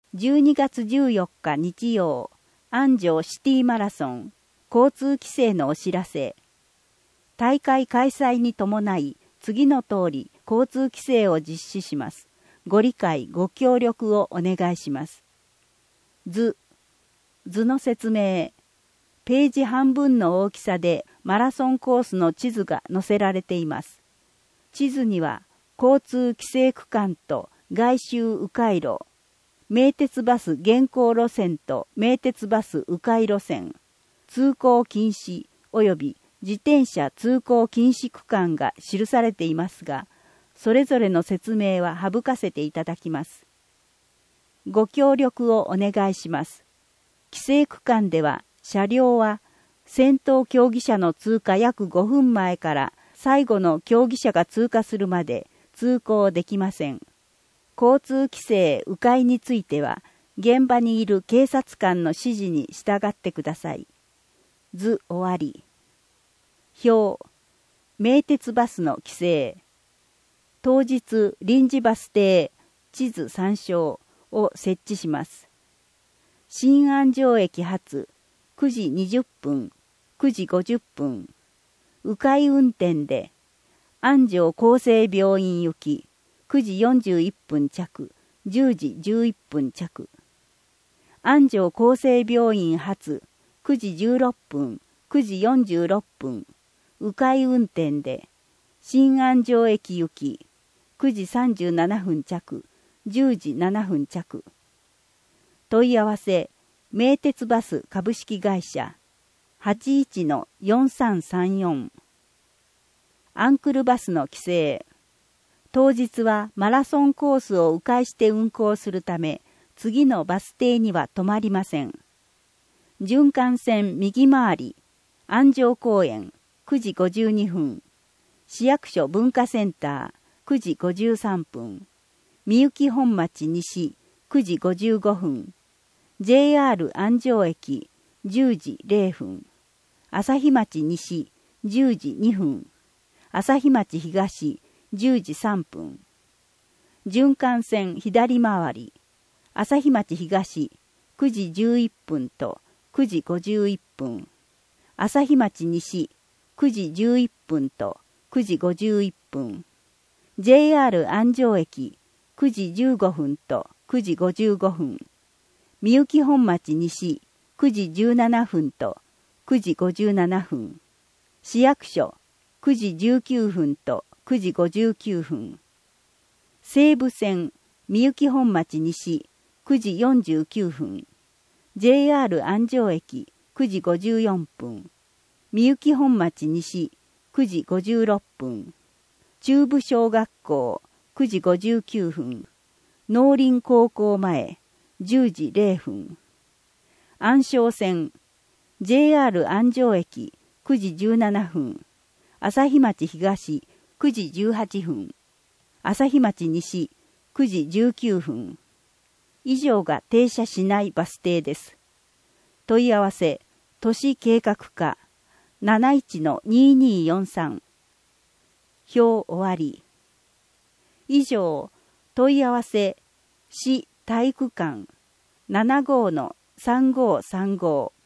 12月14日日曜、安城シティマラソン、交通規制のお知らせ。大会開催に伴い、次の通り交通規制を実施します。ご理解、ご協力をお願いします。図の説明。ページ半分の大きさでマラソンコースの地図が載せられています。地図には、交通規制区間と外周迂回路、名鉄バス現行路線と名鉄バス迂回路線、通行禁止及び自転車通行禁止区間が記されていますが、それぞれの説明は省かせていただきます。ご協力をお願いします。規制区間では車両は先頭競技者の通過約5分前から最後の競技者が通過するまで通行できません。交通規制迂回については、現場にいる警察官の指示に従ってください。図終わり。表、名鉄バスの規制。当日臨時バス停、地図参照を設置します。新安城駅発、9時20分、9時50分。迂回運転で、安城厚生病院行き、9時41分着、10時11分着。安城厚生病院発、9時16分、9時46分。迂回運転で、新安城駅行き、9時37分着、10時7分着。問い合わせ、名鉄バス株式会社、81-4334。アンクルバスの規制。当日はマラソンコースを迂回して運行するため、次のバス停には止まりません。循環線右回り、安城公園、9時52分。市役所文化センター、9時53分。みゆき本町西、9時55分。JR 安城駅、10時0分。朝日町西、10時2分。朝日町東、10時3分。循環線左回り、朝日町東、9時11分と9時51分。朝日町西、9時11分と9時51分。JR 安城駅、9時15分と9時55分。みゆき本町西、9時17分と9時57分。市役所、9時19分と9時59分。西武線、みゆき本町西、9時49分。JR 安城駅、9時54分。みゆき本町西、9時56分。中部小学校、9時59分。農林高校前、10時0分。安昌線、JR 安城駅、9時17分。朝日町東、9時18分。朝日町西、9時19分。以上が停車しないバス停です。問い合わせ、都市計画課、71-2243。表終わり。以上、問い合わせ、市体育館、75-3535。